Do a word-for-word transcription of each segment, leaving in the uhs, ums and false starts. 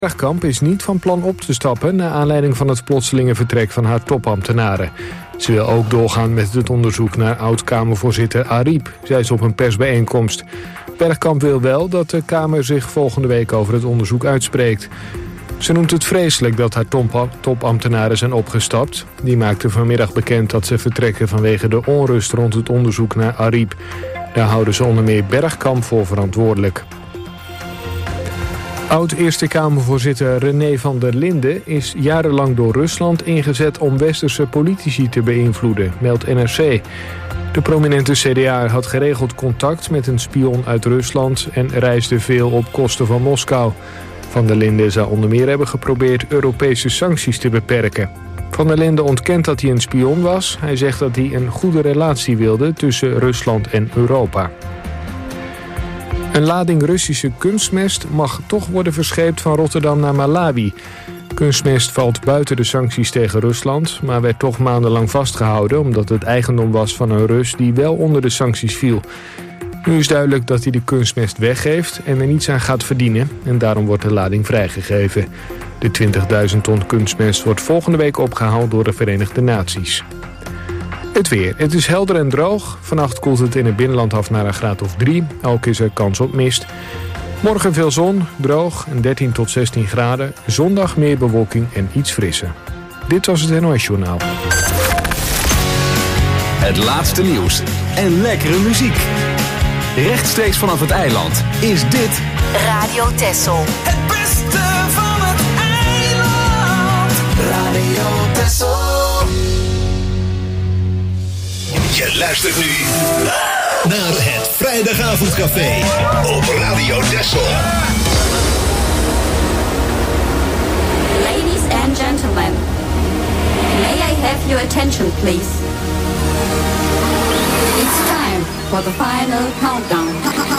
Bergkamp is niet van plan op te stappen naar aanleiding van het plotselinge vertrek van haar topambtenaren. Ze wil ook doorgaan met het onderzoek naar oud-Kamervoorzitter Ariep, zei ze op een persbijeenkomst. Bergkamp wil wel dat de Kamer zich volgende week over het onderzoek uitspreekt. Ze noemt het vreselijk dat haar topambtenaren zijn opgestapt. Die maakten vanmiddag bekend dat ze vertrekken vanwege de onrust rond het onderzoek naar Ariep. Daar houden ze onder meer Bergkamp voor verantwoordelijk. Oud-Eerste Kamervoorzitter René van der Linden is jarenlang door Rusland ingezet om westerse politici te beïnvloeden, meldt N R C. De prominente C D A'er had geregeld contact met een spion uit Rusland en reisde veel op kosten van Moskou. Van der Linden zou onder meer hebben geprobeerd Europese sancties te beperken. Van der Linden ontkent dat hij een spion was. Hij zegt dat hij een goede relatie wilde tussen Rusland en Europa. Een lading Russische kunstmest mag toch worden verscheept van Rotterdam naar Malawi. Kunstmest valt buiten de sancties tegen Rusland, maar werd toch maandenlang vastgehouden omdat het eigendom was van een Rus die wel onder de sancties viel. Nu is duidelijk dat hij de kunstmest weggeeft en er niets aan gaat verdienen en daarom wordt de lading vrijgegeven. De twintigduizend ton kunstmest wordt volgende week opgehaald door de Verenigde Naties. Het weer. Het is helder en droog. Vannacht koelt het in het binnenland af naar een graad of drie. Ook is er kans op mist. Morgen veel zon, droog en dertien tot zestien graden. Zondag meer bewolking en iets frisser. Dit was het N O S Journaal. Het laatste nieuws en lekkere muziek. Rechtstreeks vanaf het eiland is dit Radio Texel. Het beste van het eiland. Radio Texel. Je luistert nu naar het Vrijdagavondcafé op Radio Texel. Ladies and gentlemen, may I have your attention please? It's time for the final countdown.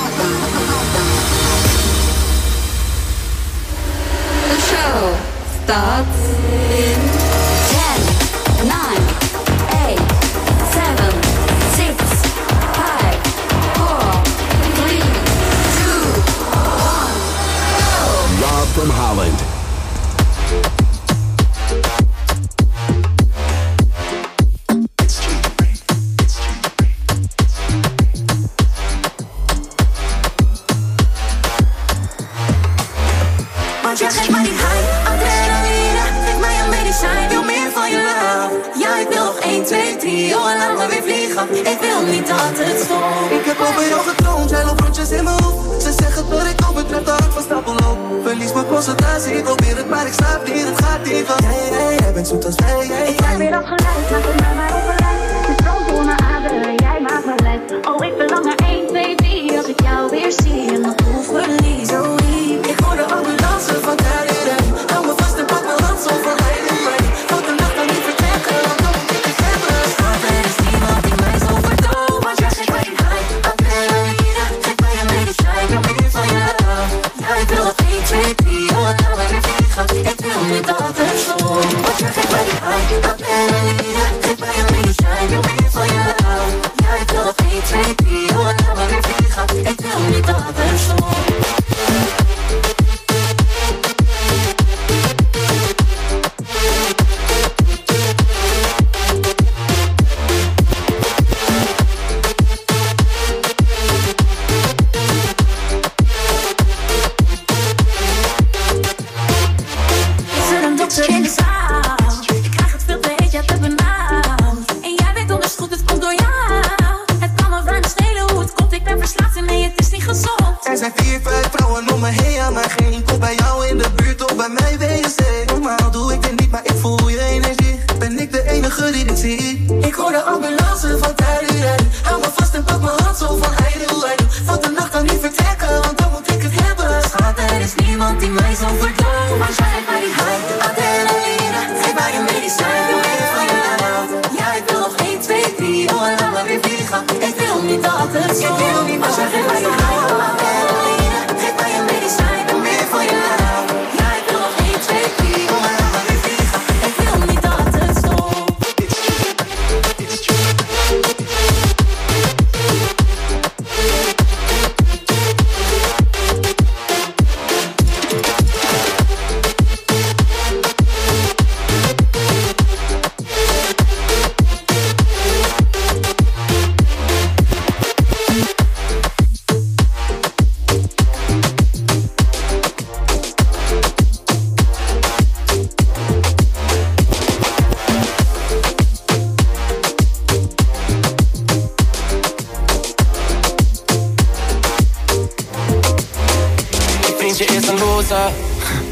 The show starts in ten, nine, eight, seven, six, five, four, three, two, one, go! Rob from Holland. Want je geeft mij die high, adrenaline, geef mij een medicijn, wil meer van je love. Ja, ik wil nog één, twee, drie, oh en laat me weer vliegen. Ik wil niet dat het stopt. Ik heb over jou gedroomd, jij loopt rondjes in mijn hoofd. Ze zeggen dat ik overtref, dat ik van stapel loop. Verlies mijn concentratie, ik probeer het, maar ik slaap niet, het gaat niet van. Hey, hey, jij bent zoet als wij, hey, ik krijg weer dat geluid, laat het mij maar op een lijn. Het stroomt door mijn aderen, jij maakt me lijf. Oh, ik verlang naar één, twee, drie, als ik jou weer zie en dat proef verlies. Zo lief, ik hoor de ambulance van Tariren. Hou me vast en pak mijn hand zo van Heidi Ray. Van de nacht dan niet vertrekken, want dan moet ik het hebben. Schat, er is niemand die mij zo verdooft. Want jij geeft mij die high, adrenaline, geef mij een medicijn, ik wil meer van je love. Ja, ik wil nog één, twee, drie, oh en laat me weer vliegen. Ik wil niet dat het stopt. Want jij geeft mij die high, adrenaline, geef mij een medicijn, ik wil meer van je love. Ja, ik wil nog één, twee, drie, oh en laat me weer vliegen. Ik wil niet dat het stopt. Er zijn vier, vijf vrouwen om me heen, ja, maar geen komt bij jou in de buurt of bij mij W C. Normaal doe ik dit niet, maar ik voel je energie. Ben ik de enige die dit ziet? Ik hoor de ambulance van Tariren. Hou me vast en pak mijn hand zo van Heidi Ray. Van de nacht dan niet vertrekken, want dan moet ik het hebben. Schat, er is niemand die mij zo verdooft. Maar jij geeft mij die high, adrenaline, geef mij een medicijn, wil meer van je love. Ja, ik wil nog één, twee, drie, oh en laat me weer vliegen. Ik wil niet dat het stopt. Ik wil niet, maar jij geeft mij die high, adrenaline, geef mij een medicijn, wil meer van je love. Ja, ik wil nog één, twee, drie, oh en laat me weer vliegen. Ik wil niet dat het stopt.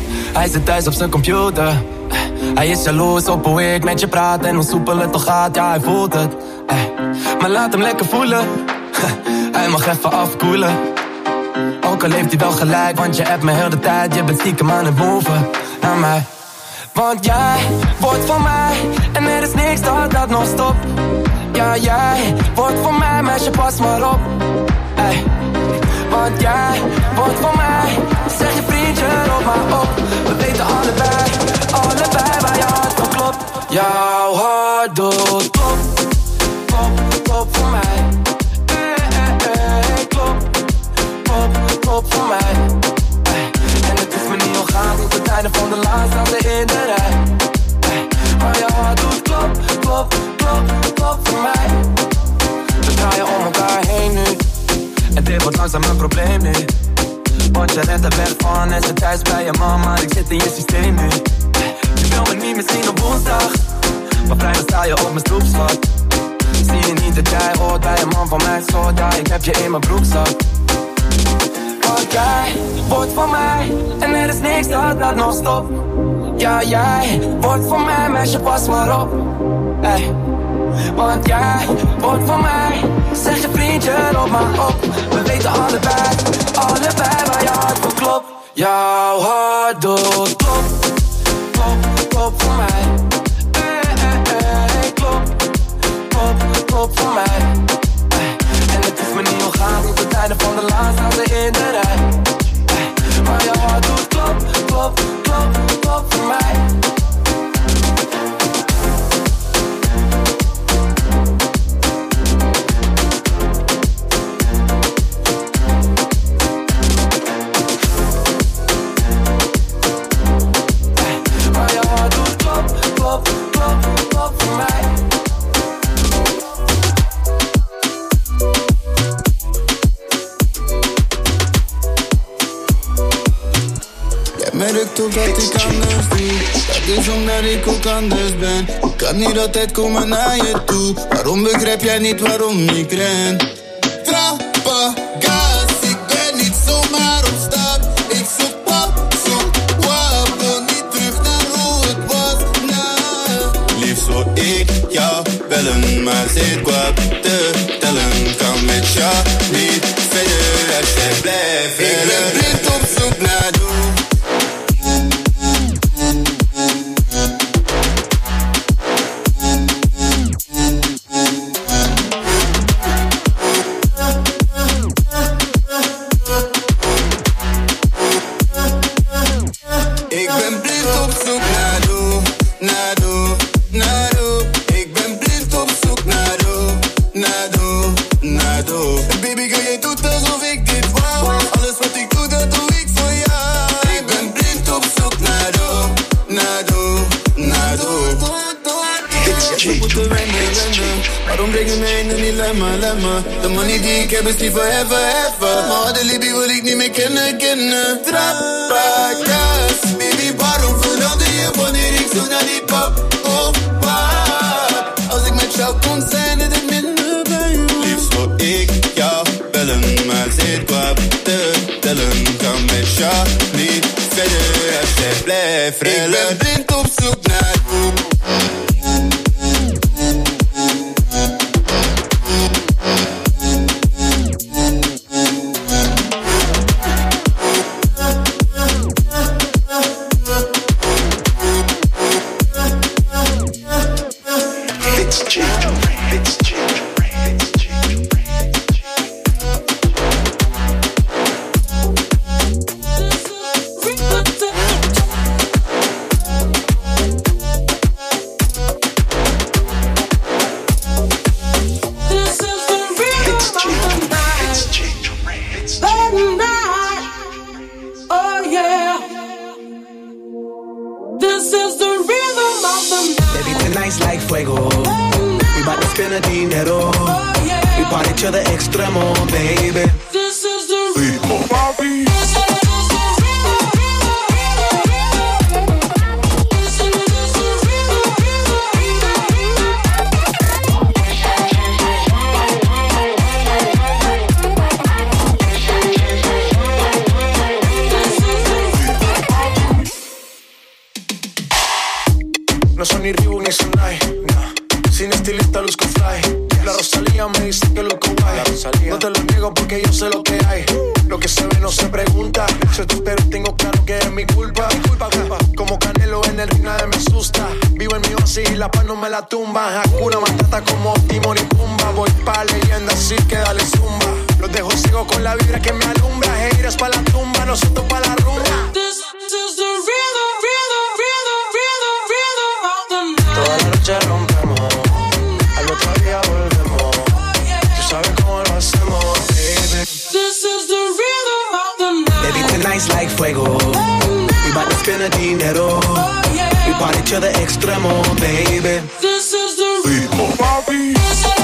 Hij zit thuis op zijn computer. Hij is jaloers op hoe ik met je praat en hoe soepel het toch gaat, ja hij voelt het. Maar laat hem lekker voelen. Hij mag even afkoelen. Ook al heeft hij wel gelijk, want je hebt me heel de tijd. Je bent stiekem aan het moven naar mij. Want jij wordt voor mij en er is niks dat dat nog stopt. Ja, jij wordt voor mij, meisje pas maar op. Ey. Want jij wordt voor mij, zeg je vriendje, roep maar op. We weten allebei, allebei waar je hart van klopt. Jouw hart doet klop, klop, klop voor mij. Eh, eh, eh, klop, klop, klop voor mij. Eh. En het is me niet ontgaan tot het einde van de laan staan we in de rij. Eh. Maar je hart doet klop, klop, klop, klop voor mij. We draaien om elkaar heen nu. En dit wordt langzaam een probleem nu. Want je rent er weg van en zit thuis bij je man, maar ik zit in je systeem nu. Je wil me niet meer zien op woensdag, maar vrijdag sta je op mijn stoepschat. Zie je niet dat jij hoort bij een man van mijn soort, ja ik heb je in mijn broekzak. Want jij wordt van mij en er is niks dat dat nog stopt. Ja jij wordt van mij, meisje pas maar op. Ey. Want jij wordt van mij, zeg je vriendje, roep maar op. We weten allebei, allebei waar je hart voor klopt. Jouw hart doet klop, klop, klop voor mij. Eh, eh, eh, klop, klop, klop voor mij. Eh, en het is me niet ontgaan tot het einde van de laan staan we in de rij. Eh, maar jouw hart doet klop, klop, klop, klop voor mij. Merk toch dat ik anders doe. Dat is omdat ik ook anders ben. Ik kan niet altijd komen naar je toe. Waarom begrijp jij niet waarom ik ren? Trappen, gas, ik ben niet zomaar op stap. Ik zoek pap, zoek wap. Wil niet terug naar hoe het was, nah. Liefst zou ik jou bellen, maar zit kwap te tellen. Kan met jou niet verder als jij blijft rennen. Ik ben blind op zoek naar doel. De money die ik heb is liever even, even. Maar de Libby wil ik niet meer kennen, kennen. Trappakas, baby, waarom verander je wanneer ik zo naar die pap of pap? Als ik met jou kon zijn, dat ik minder bij je. Liefst zou ik jou bellen, maar zit kwap te tellen. Kan met jou niet verder als jij blijft rennen. Ik ben blind op zoek naar hoe. No son ni Reebok ni Sunday, no. Sin estilista luzco fly. La Rosalía me dice que luzco guay. No te lo niego porque yo sé lo que hay. Lo que se ve no se pregunta. Soy tu pero tengo claro que es mi culpa. Mi culpa, culpa. Como Canelo en el ring nadie me asusta. Vivo en mi oasis y la paz no me la tumba. Hakuna Matata como Timon y Pumba. Voy pa' leyenda así que dale zumba. Los dejo ciego con la vibra que me alumbra. Heiras pa' la tumba, nosotros pa' la rumba. This is the rhythm, rhythm, rhythm, rhythm, rhythm of the night. Toda la noche rompemos, al otro día volvemos. Tú sabes cómo lo hacemos, baby. This is the rhythm of the night. Baby, tonight's like fuego. We bout to spend the dinero. We party to the extremo, baby. This is the rhythm of the night.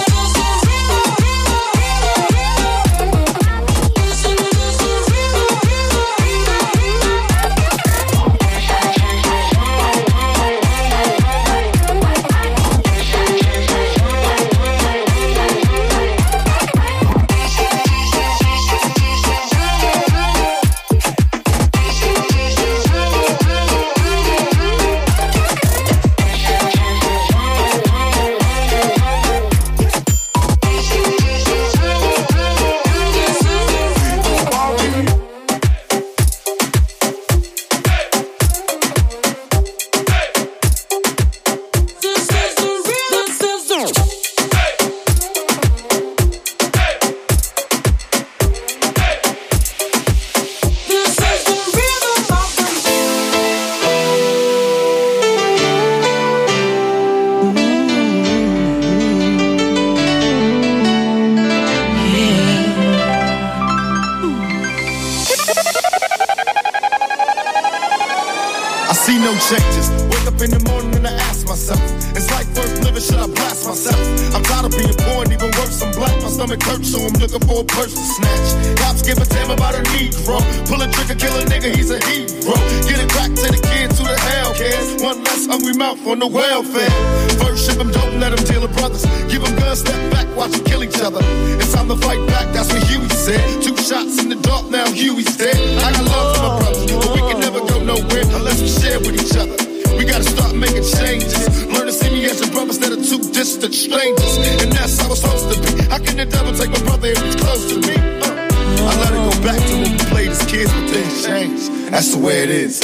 Changes. Wake up in the morning and I ask myself, is life worth living? Should I blast myself? I'm tired of being poor and even worse, I'm black. My stomach hurts, so I'm looking for a purse to snatch. Cops give a damn about a Negro. Pull a trigger, kill a nigga, he's a hero. Get it back to the kids who the hell cares. One less hungry mouth on the welfare. First ship them, don't let them deal with brothers. Give them guns, step back, watch them kill each other. It's time to fight back, that's what Huey said. Two shots in the dark, now Huey's dead. I got love for my brothers, but we can never go nowhere unless we share with each other. We gotta start making changes. Learn to see me as your brother instead of two distant strangers. And that's how it's supposed to be. How can the devil take my brother if he's close to me? Uh, I let it go back to when we played as kids, but things change. That's the way it is.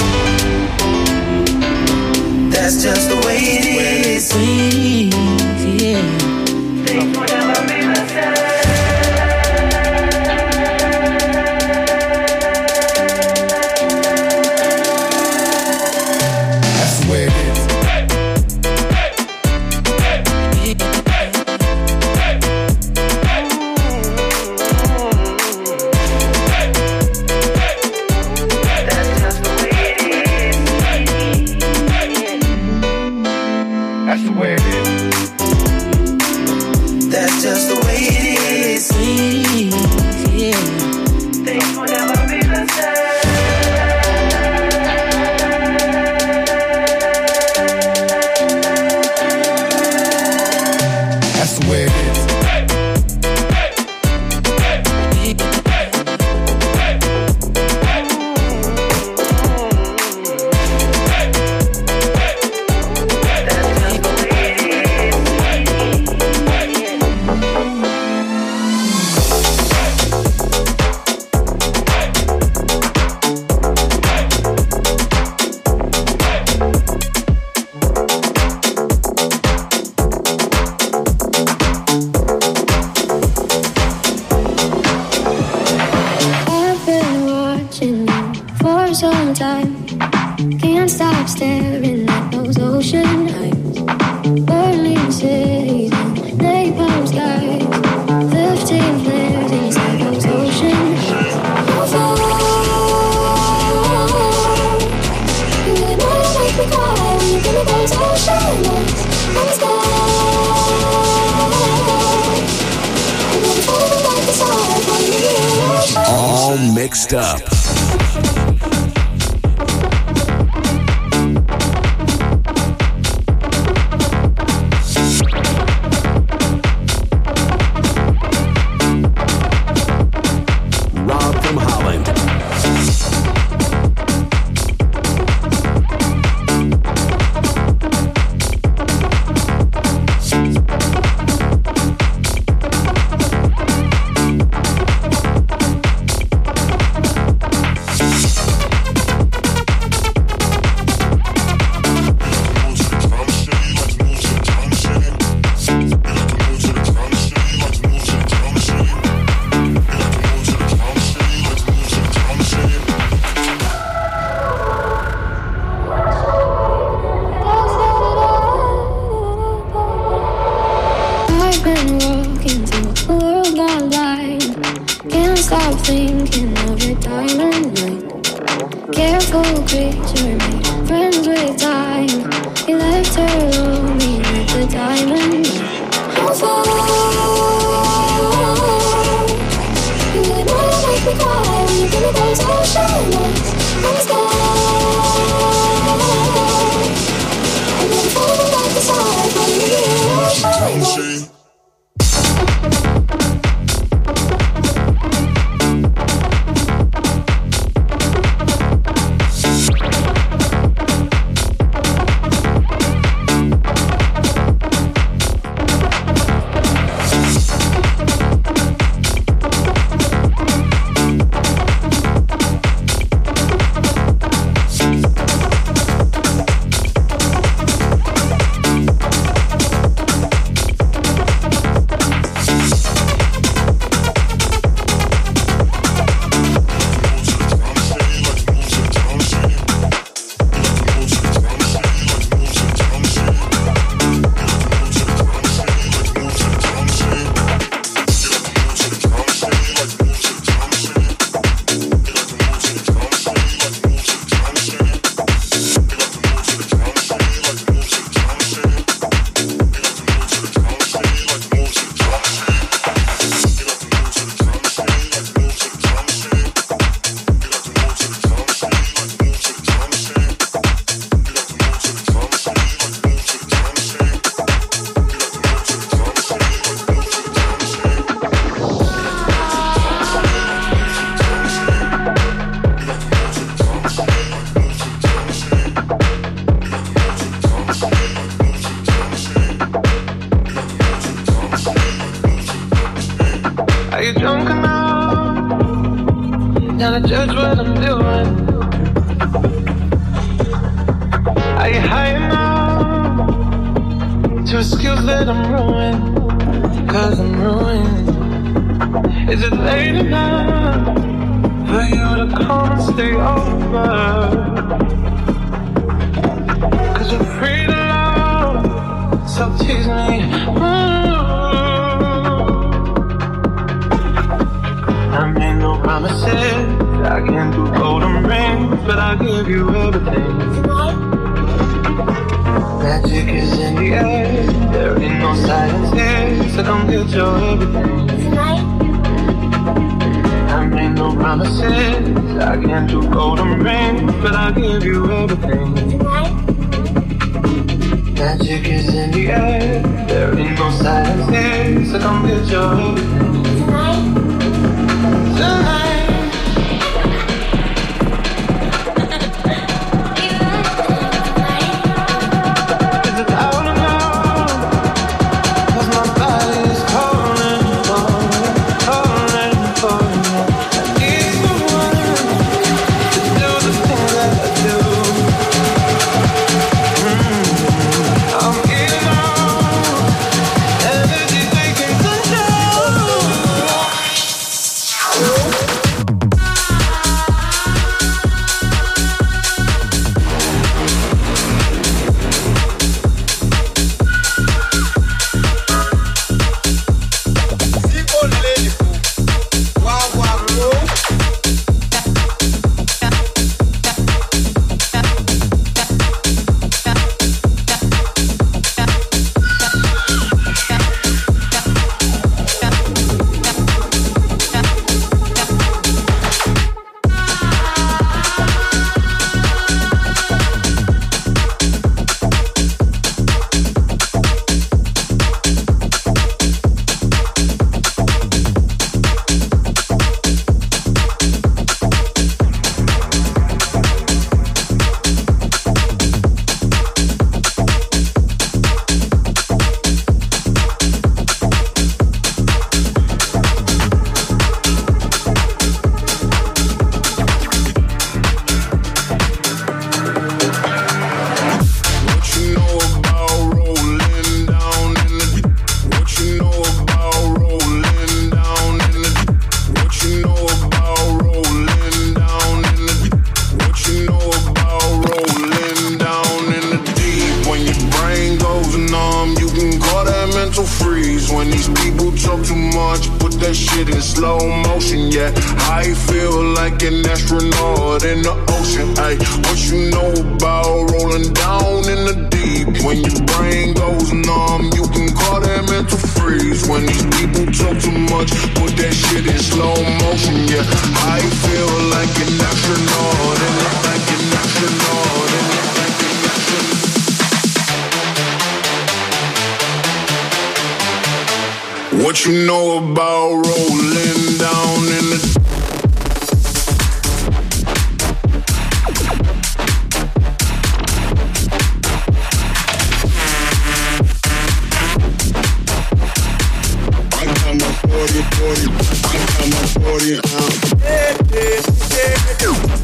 That's just the way it is. Yeah. Things will never be the same. All mixed up. Rob from Holland. creature made friends with time. He left her lonely with the diamond. I'm fall. You really wanna make me cry when you give me those ocean looks. I'm scared. And then falling back beside when you hear ocean looks. Energy taking control. shit in slow motion, yeah. I feel like an astronaut in the ocean, ayy. What you know about rolling down in the deep? When your brain goes numb, you can call that mental freeze. When these people talk too much, put that shit in slow motion, yeah. I feel like an astronaut in the, like an astronaut in the, like an astronaut. What you know about rolling down in the I got my forty, forty, I got my forty ounce. Yeah, yeah, yeah.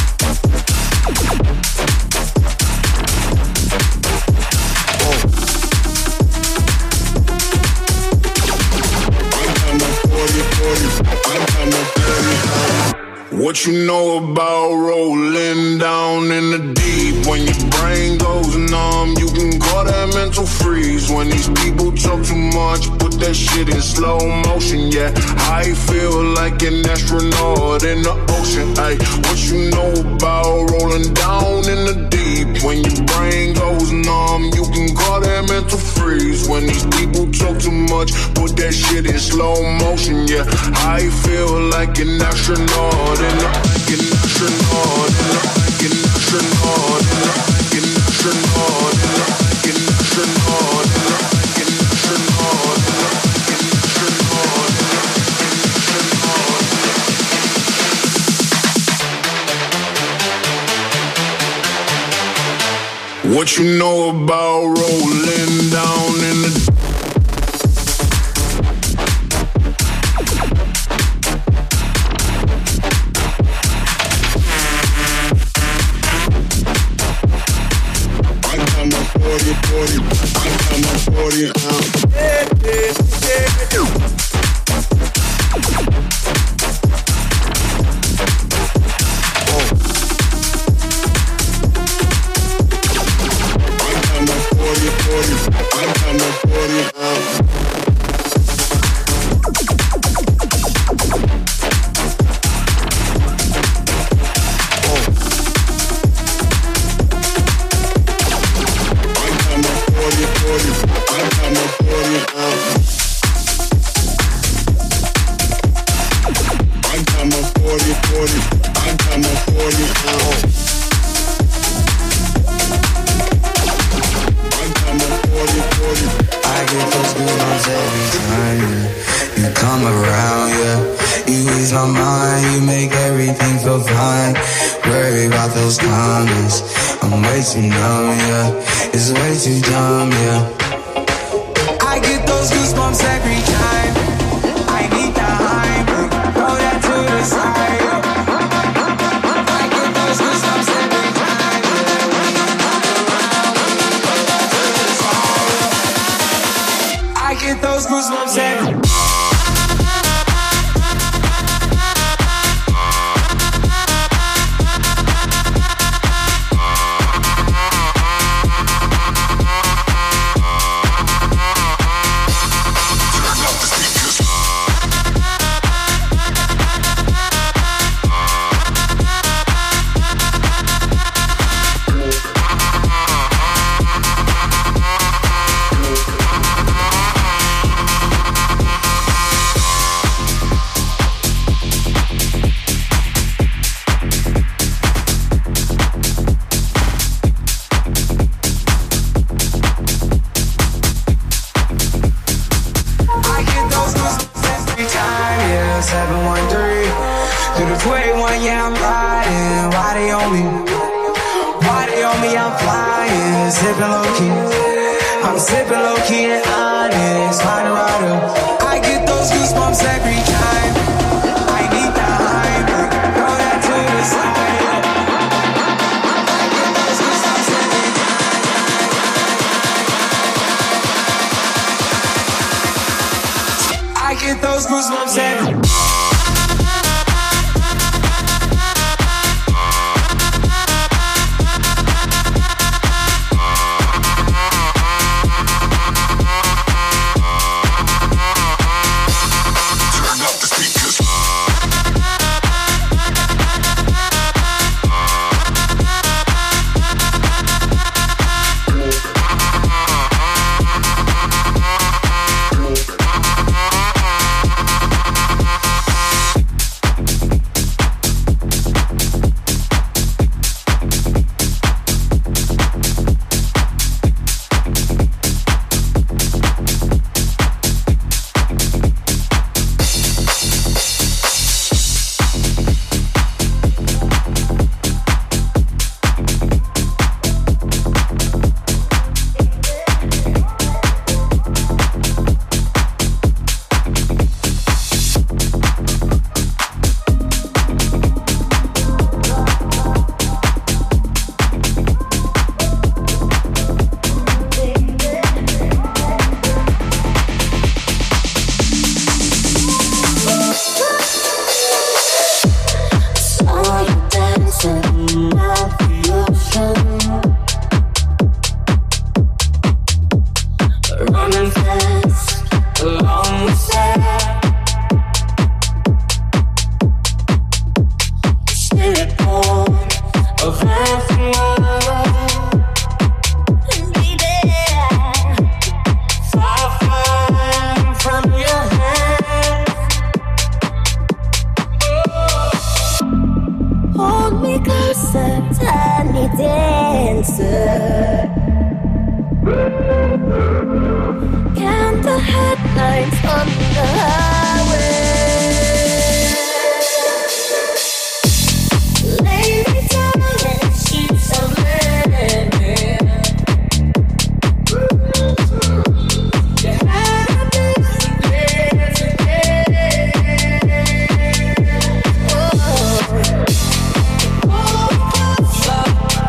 What you know about rolling down in the deep? When your brain goes numb, you can call that mental freeze. When these people talk too much, put that shit in slow motion, yeah. I feel like an astronaut in the ocean, ayy. What you know about rolling down in the deep? When your brain goes numb, you can call that mental freeze. When these people talk too much, put that shit in slow motion, yeah. I feel like an astronaut in the, like an astronaut in the, like an astronaut in the, like an astronaut in the, like an astronaut in the, like an astronaut in the, like an astronaut in the, like an astronaut. What you know about rolling down in the forty, forty, I got my forty ounce. Yeah, yeah, yeah. Oh. I got my forty, forty, I got my forty ounce. Too numb, yeah. It's way too dumb, yeah. I get those goosebumps every time. I need the Heimlich, throw that to the side. I get those goosebumps every time. I get those goosebumps every time. Count the headlights on the highway. Lay me down in sheets of linen. You had a busy day today. Oh, oh, closer.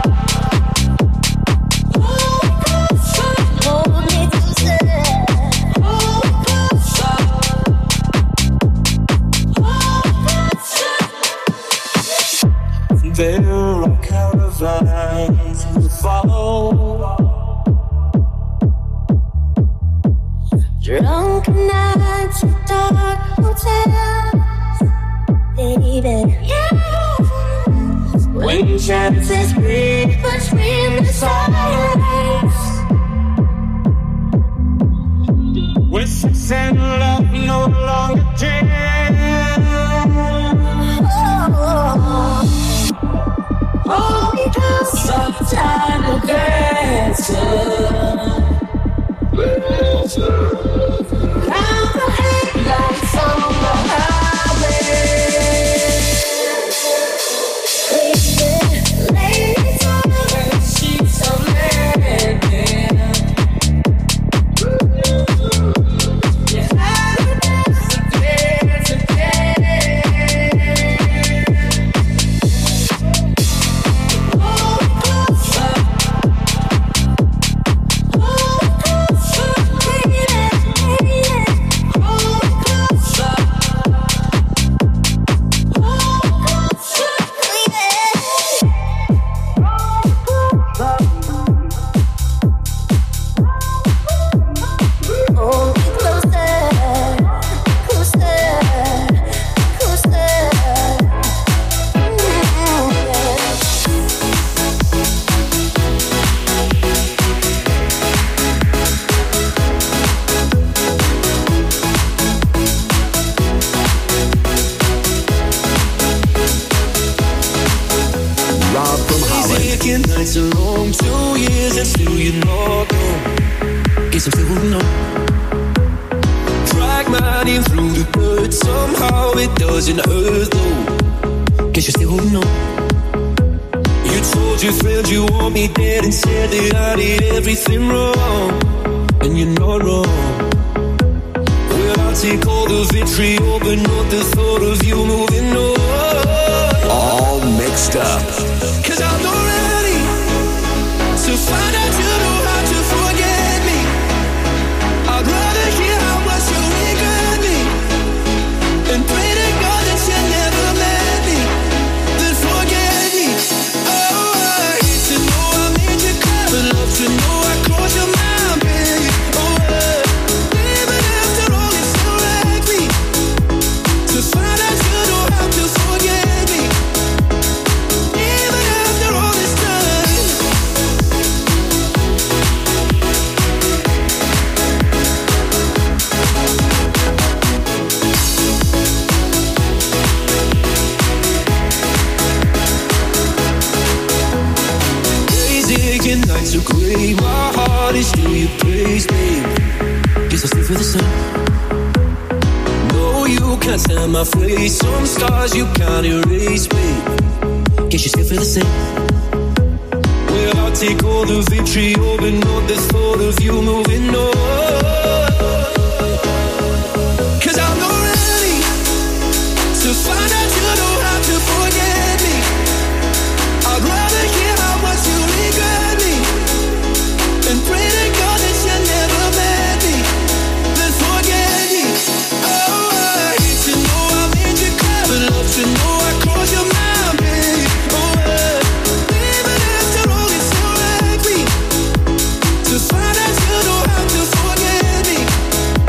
Oh, closer. Hold me closer. Oh, closer. Oh, closer. There are caravans to follow. Drunken nights at dark hotels, baby. Yeah. When chances breathe between the silence. With sex and love no longer jam. Oh, hold me close, time to dance. Count the headlights on the highway. Baby, lay me down in sheets of linen. You had a busy day today. Hold me closer. Hold me closer, baby, baby. Hold me closer. Hold me closer, baby. Hold me closer, closer, closer. Rob from Holland. Taking nights alone, two years and still you're not home. Guess I'm still holding on. Drag my name through the dirt, somehow it doesn't hurt though. Guess you're still holding on. You told your friends you want me dead and said that I did everything wrong, and you're not wrong. Well, I'll take all the vitriol, but not the thought of you moving on. All mixed up. Cause I'm not ready to find out you know how to forget me. I'd rather hear how much you regret me and pray to God that you never met me than forget me. Oh, I hate to know I made you cry, but love to know I crossed your mind, baby. Oh, uh, even after all you still like me. To find out you know how to forget me. Even after all this time. Days aching, nights are gray. My heart is still your place, babe. Guess I still feel the same. No, you can't stand my face. Some scars you can't erase, babe. Guess you still feel the same. Well, I'll take all the vitriol, but not the thought of you moving on. Cause I'm not ready to find out you know how to forget me. I'd rather hear how much you regret me and pray to God that you never met me than forget me. Oh, I hate to know I made you cry, but love to know I crossed your mind, babe. Oh, uh, even after all you still like me. To find out you know how to forget me.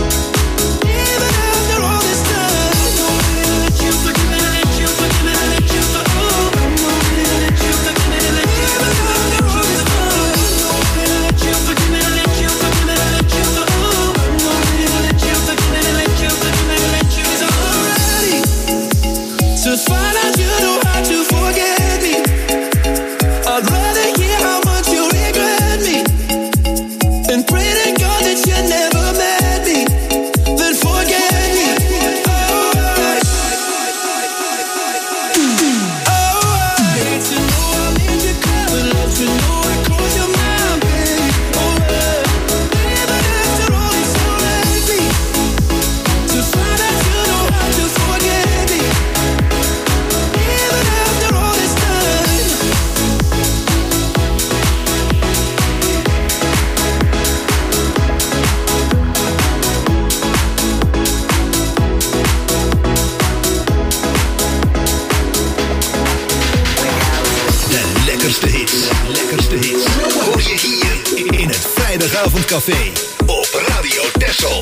Vrijdagavondcafé op Radio Texel.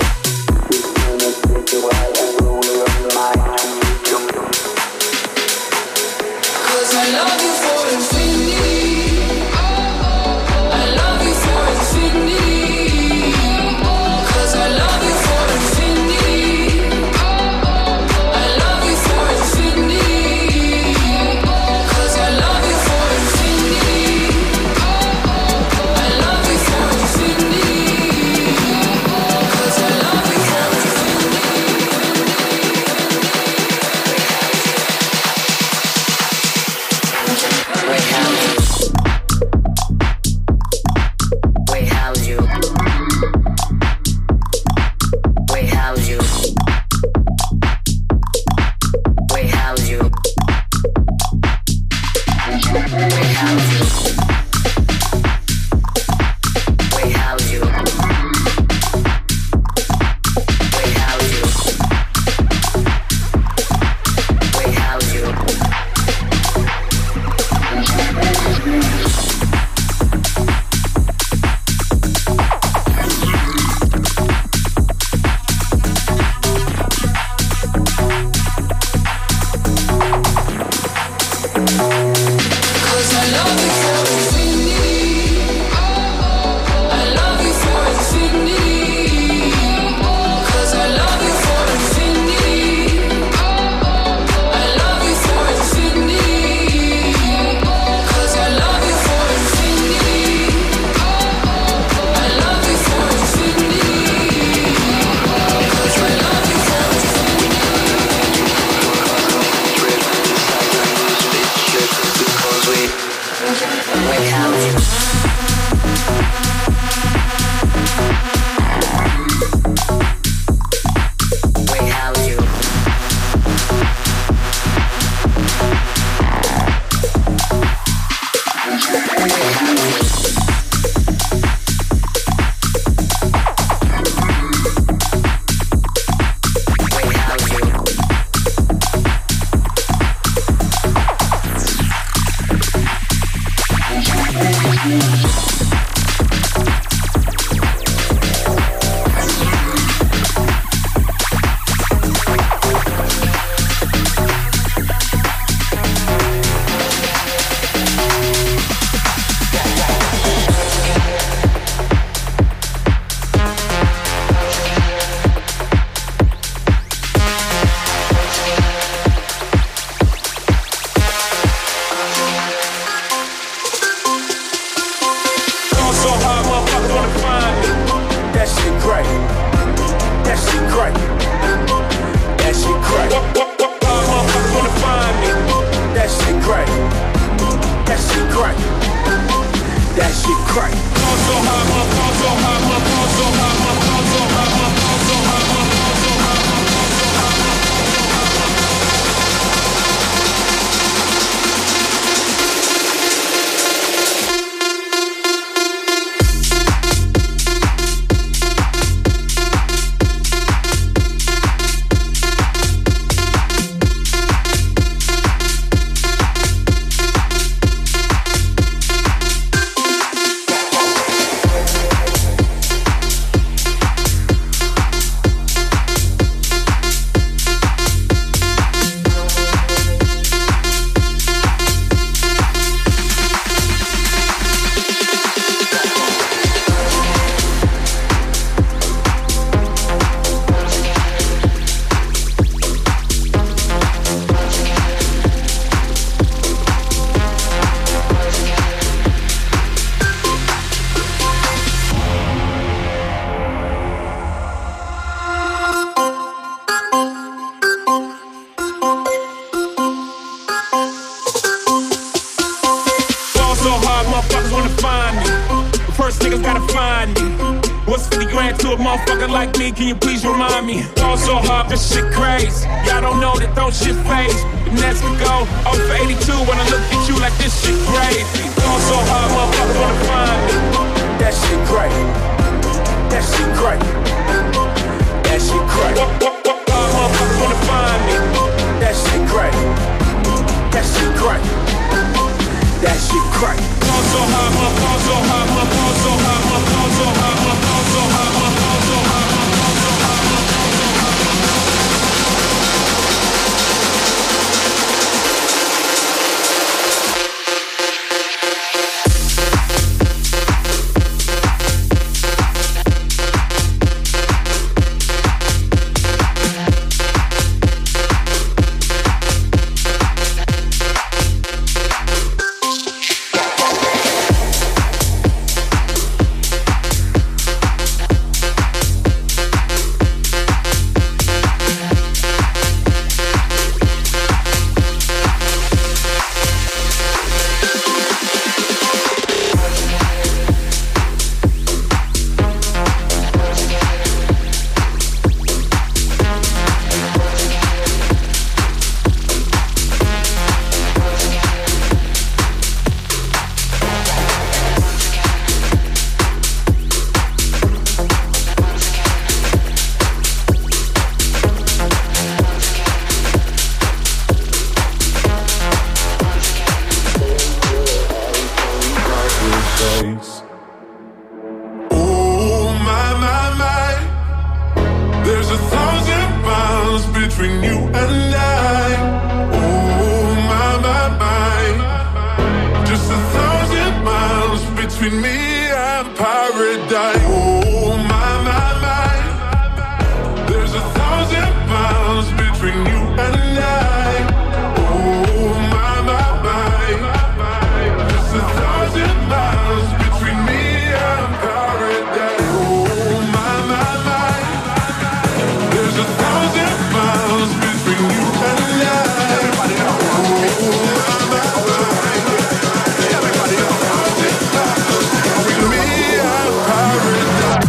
I love you for infinity. I love you for infinity. 'Cause I love you for infinity. I love you for infinity. 'Cause I love you for infinity. I love you for infinity. 'Cause I love you for motherfucker like me, can you please remind me? Fall so hard, this shit crazy. Y'all don't know that don't shit phase. The Nets could go oh for eighty-two when I look at you like this shit crazy. Fall so hard, motherfuckers wanna find me. That shit great. That shit great. That shit great. Motherfuckers wanna find me. That shit great. That shit great. That shit great. Fall so hard, motherfuckers so hard, motherfuckers so hard, motherfuckers so hard. paradise. Oh my, my, my. There's a thousand miles between you and I. Oh my, my, my. There's a thousand miles between me and paradise. Oh my, my, my. There's a thousand miles between you and I. Everybody else. Oh my, my, my. Everybody else. Between me and paradise.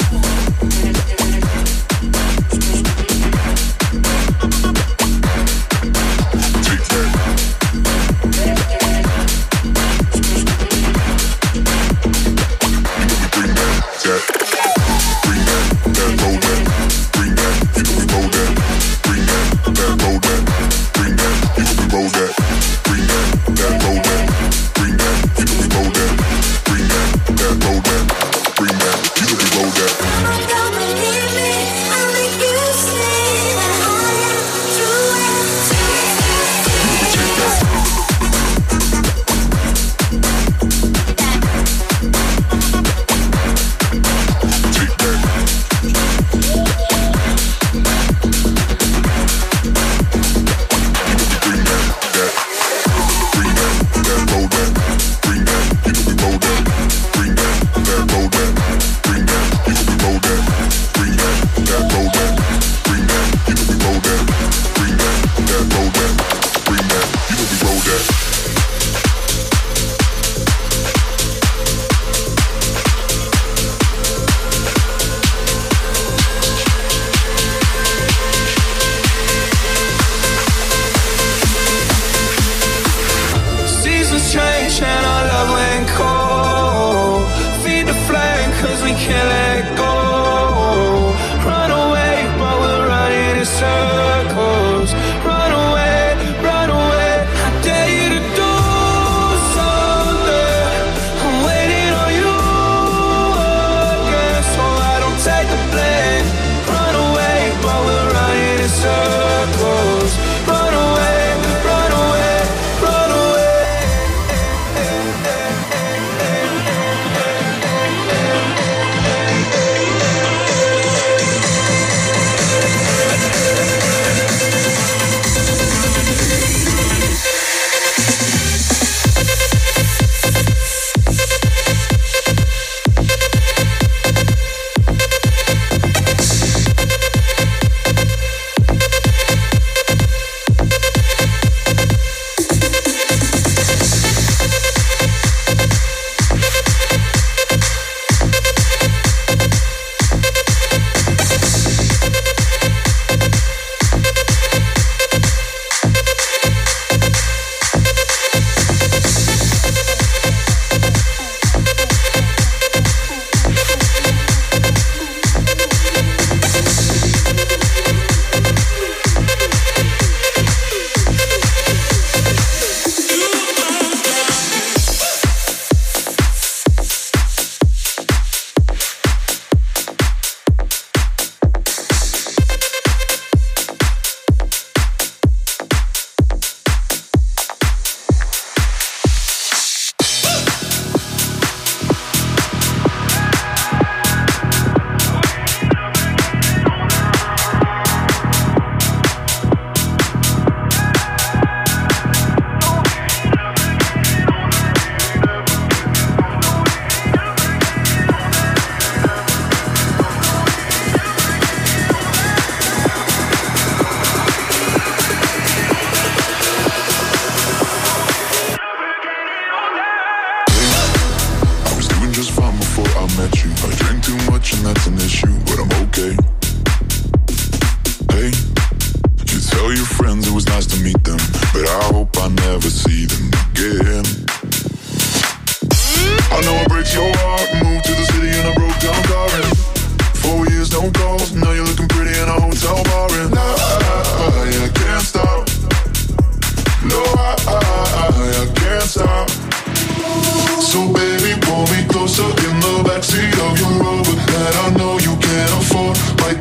So baby, pull me closer in the backseat of your Rover that I know you can't afford. My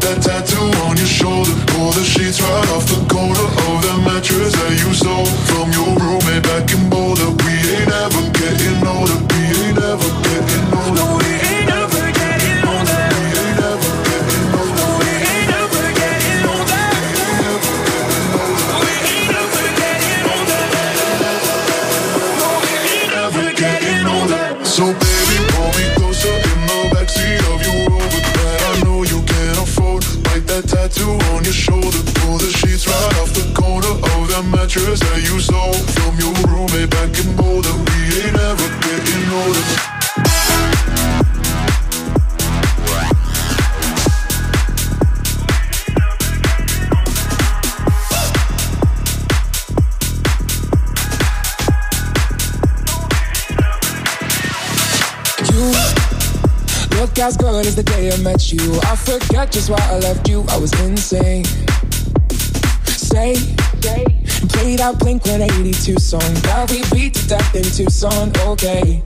look as good as the day I met you. I forget just why I left you, I was insane. Stay, and play that Blink one eighty-two song that we beat to death in Tucson, okay.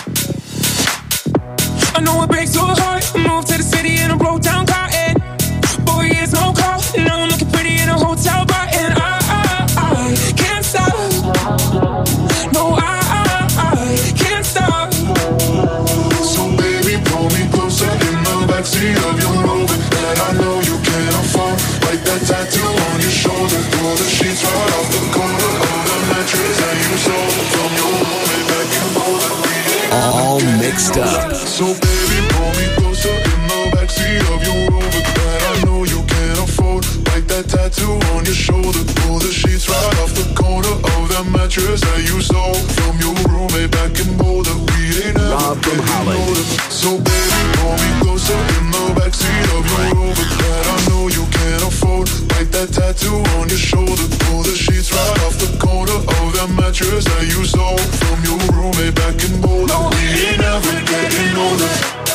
I know it breaks your heart. Moved to the city in a broke down car, and boy, it's no car. Now I'm looking pretty in a hotel bar, and I, I, I can't stop. No, I, I, I can't stop. So baby, pull me closer in the backseat of your Rover that I know you can't afford. Like that tattoo on your shoulder, pull the sheets right off the corner of the mattress that you sold from your roommate back in Boulder. All mixed up. So baby, pull me closer in the backseat of your Rover that I know you can't afford. Like that tattoo on your shoulder, pull the sheets right off the corner of that mattress that you sold from your roommate back in Boulder. We ain't never getting older. So baby, pull me closer in the backseat of your Rover that I know you can't afford. Like that tattoo on your shoulder, pull the sheets right off the corner of that mattress that you sold from your roommate back in Boulder. No, we ain't never getting older.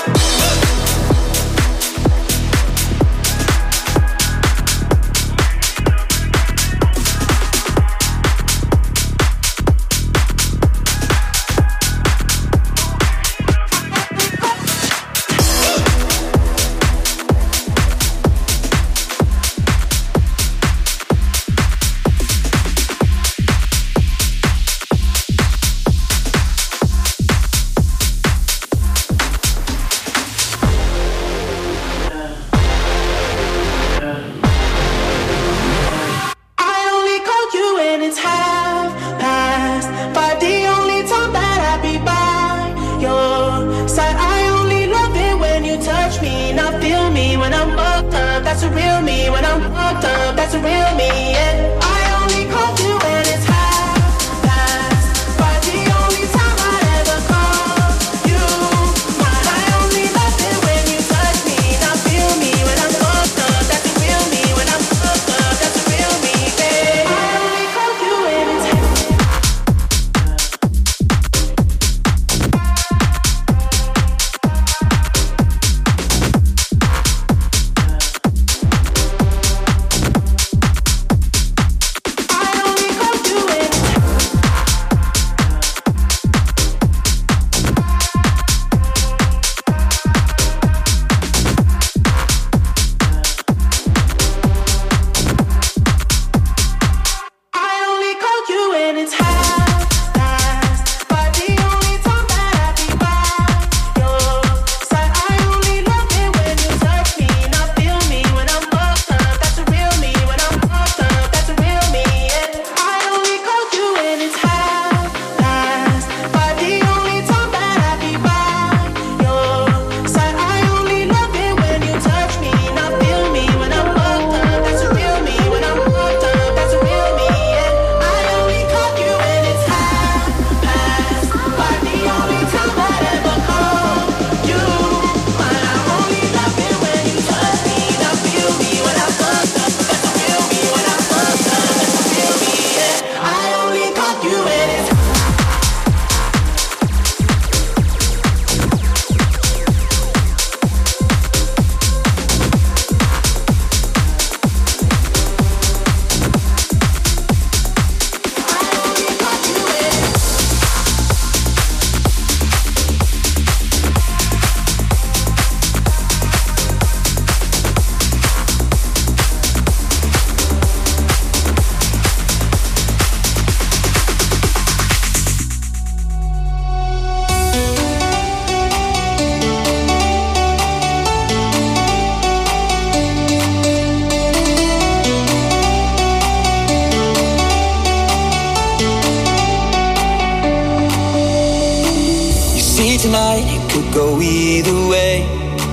tonight, it could go either way.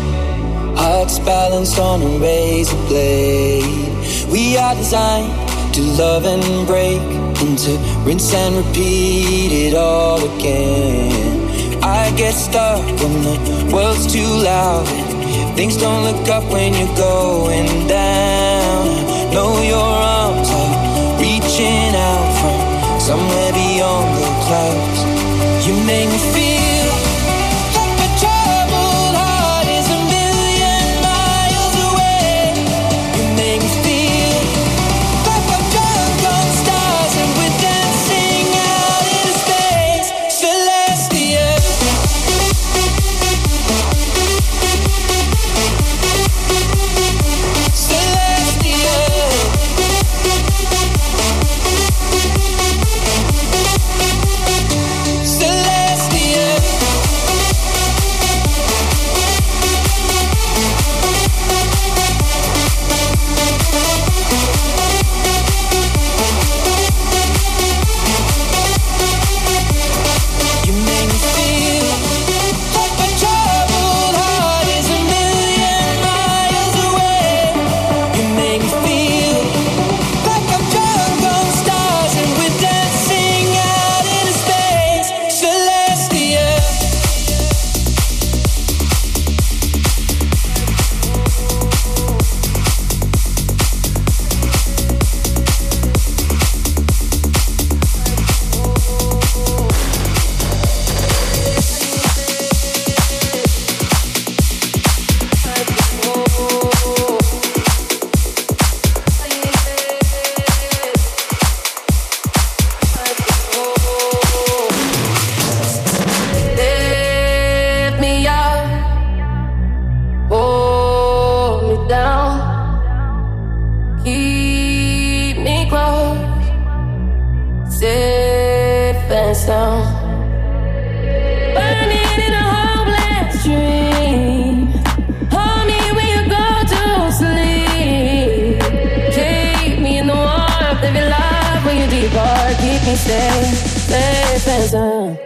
Hearts balanced on a razor blade. We are designed to love and break, and to rinse and repeat it all again. I get stuck when the world's too loud and things don't look up when you're going down. Know your arms are reaching out from somewhere beyond the clouds. You make me feel like my troubled heart me stay safe and sound.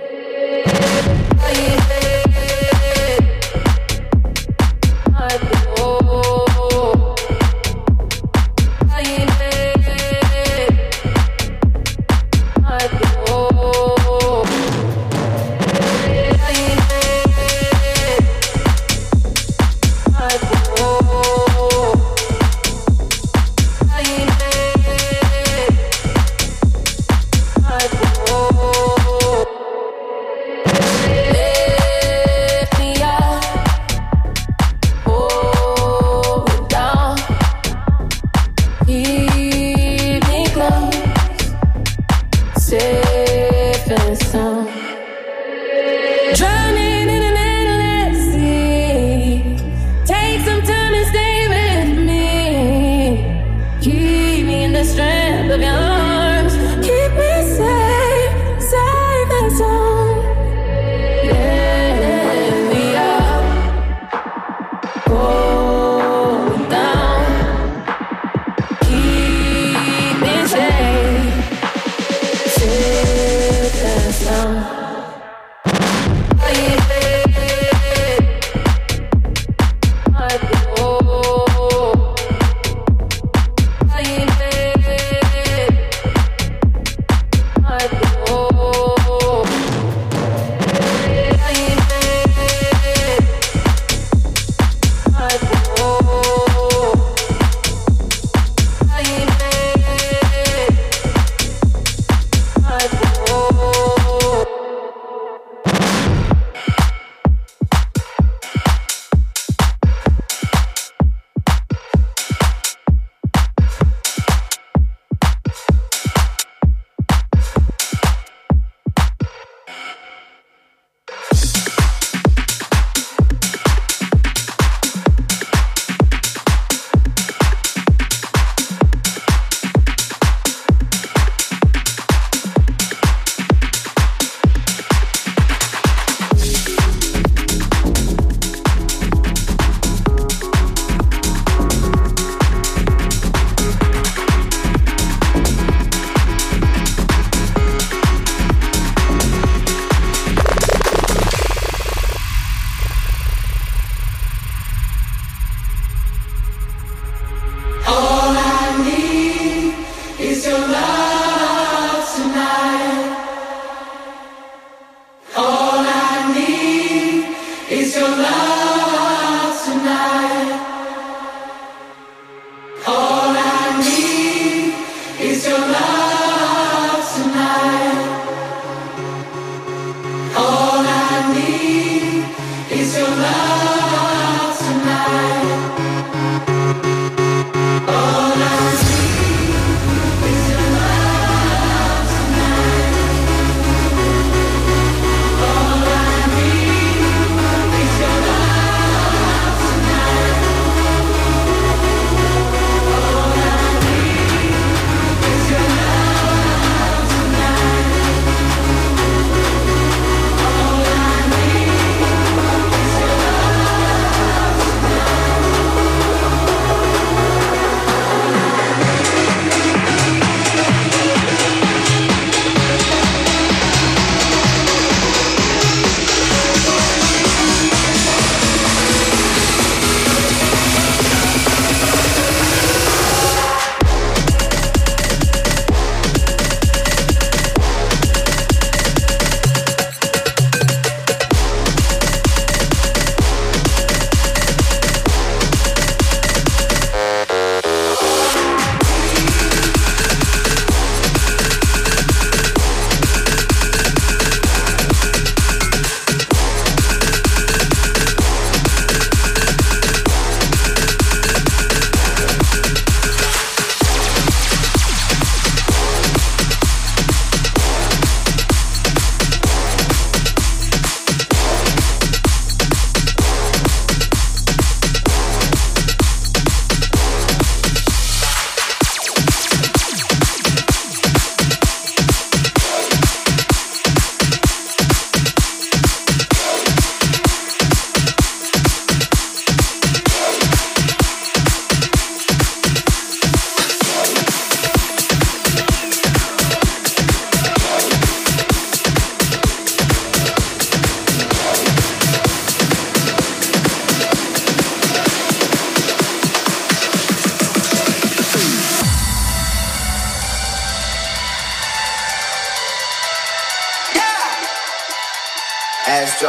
Astro.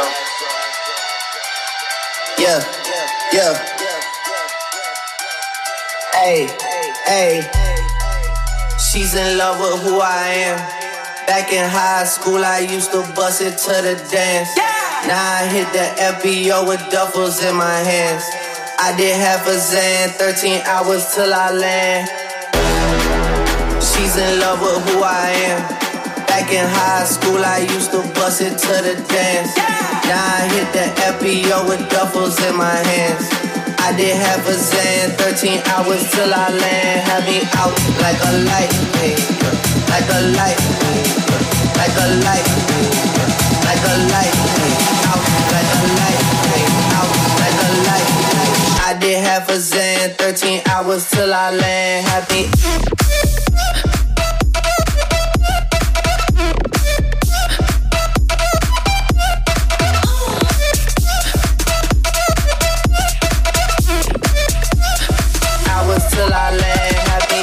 Yeah, yeah. Hey, hey. She's in love with who I am. Back in high school, I used to bust it to the dance. Now I hit the F B O with duffels in my hands. I did half a Zan, thirteen hours till I land. She's in love with who I am. Back in high school, I used to bust it to the dance. Now I hit the F B O with duffels in my hands. I did half a Zan, thirteen hours till I land. Had me out like a light, hey, like a light, like a light, like a light, hey, out like a light, hey, out like a light. I did half a Zan, thirteen hours till I land. Had me. Till I land happy.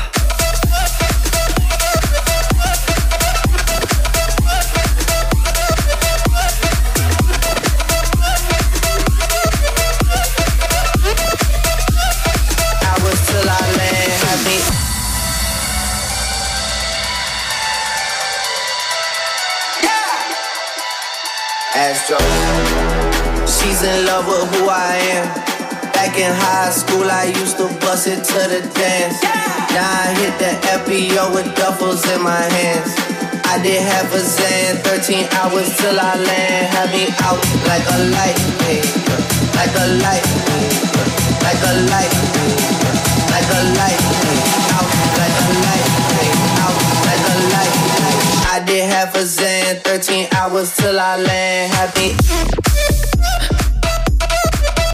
Hours till I land happy. Yeah. Astro. She's in love with who I am. Back in high school, I used to bust it to the dance. Now I hit the F B O with duffels in my hands. I did half a Zan, thirteen hours till I land. Had me out like a light, hey, like a light, like a light, like a light, hey, out like a light, hey, out like a light. I did half a Zan, thirteen hours till I land. Had me.